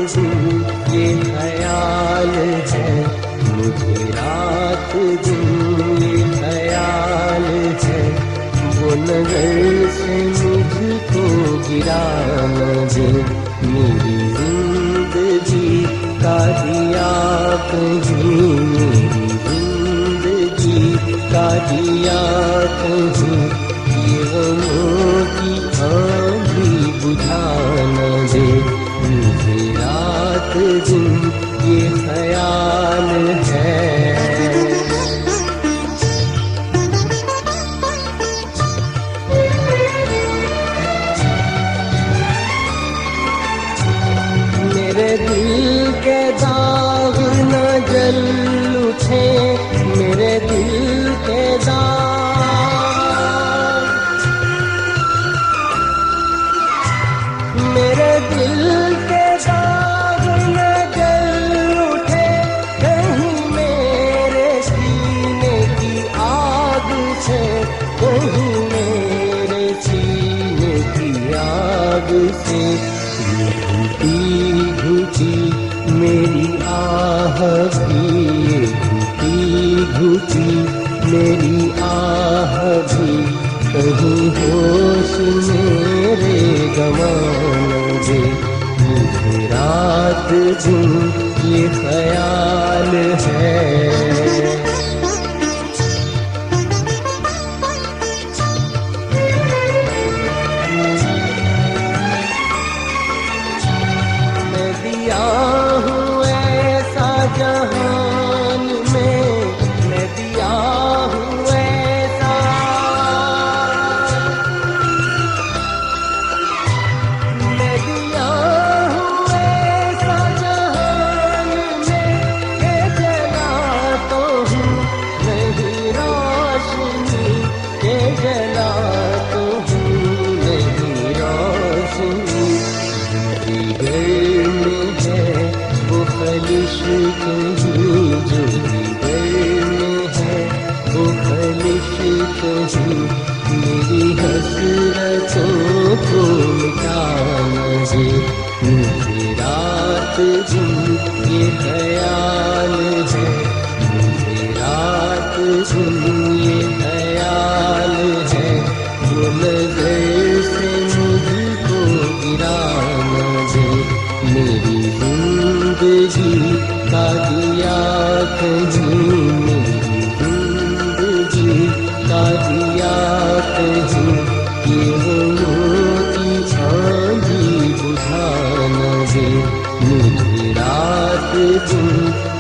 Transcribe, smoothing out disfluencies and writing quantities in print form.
दिन ये ख्याल है, मुझे रात दिन ये ख्याल है, वो नजर से मुझको गिरा न दे। मेरी जिंदगी का दिया कहीं, मेरी जिंदगी का दिया कहीं, ये गमों की आंधी बुझा न दे। मुझे रात दिन ये ख्याल है। मेरे दिल के दाग न जल उठे, मेरे दिल के दाग, मेरे दिल के दाग न जल उठे, कहीं मेरे सीने की आग से, कहीं मेरे सीने की आग से। घुटी घुटी मेरी आह भी, घुटी घुटी मेरी आह भी, कहीं होश मेरे गंवा न दे। मुझे रात दिन ये ख्याल है। जहान में मैं दिया हूँ ऐसा, मैं दिया हूँ ऐसा जहान में, के जला तो हूँ नहीं रोशनी, के जला तो हूँ नहीं रोशनी। जिगर में है वो खलिश कहीं, जो जिगर में है वो खलिश कहीं, मेरी हसरतों को मिटा न दे। मुझे रात दिन ये ख्याल है, मुझे रात दिन ये ख्याल है, वो नजर से मुझको गिरा न दे। मेरी जिंदगी का दिया कहीं, मेरी जिंदगी का दिया कहीं, ये गमों की आंधी बुझा न दे। मुझे रात दिन